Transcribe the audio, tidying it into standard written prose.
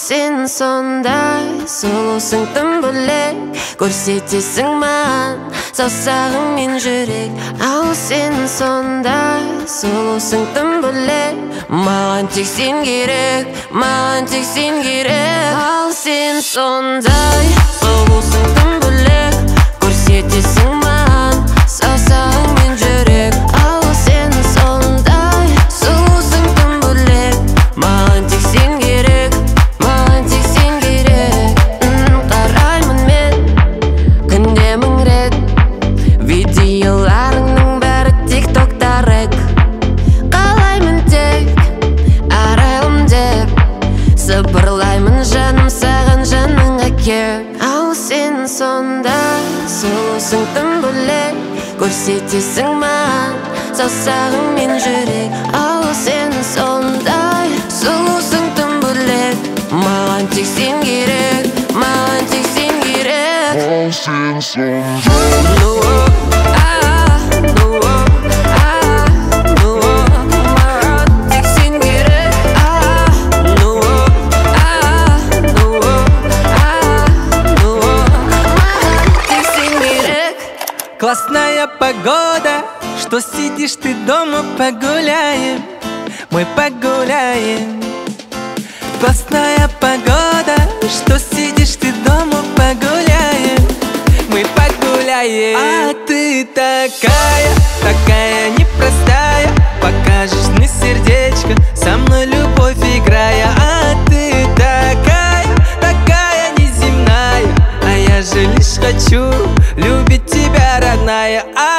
сен сондай сұлусың тым бөлек, көрсетесің маған саусағыңмен жүрек. Ау сен сондай сұлусың тым бөлек, маған тек сен керек, маған тек сен керек. Ау сен сондай сұлусың тым бөлек, көрсетесің маған саусағыңмен жүрек. Ау сен сондай сұлусың тым бөлек, маған тек сен керек, маған тек сен керек. Қараймын мен күнде мың рет видеоларыңның бәрі тиктокта рэк. Қалаймын тек арайлым деп, сыбырлаймын жаным саған жаныңа кеп. Ау сен сондай сұлусың тым бөлек, көрсетесің маған саусағыңмен жүрек. Ау сен сондай сұлусың тым бөлек, маған тек сен керек, маған тек сен керек. Ау сен сондай маған тек сен керек. Маған тек сен керек. Классная погода, что сидишь ты дома, погуляем, мы погуляем. Классная погода, что сидишь ты дома, погуляем, мы погуляем. А ты такая, такая непростая, покажешь мне сердечко, со мной любовь играя. А ты такая, такая неземная, а я же лишь хочу любить тебя, родная.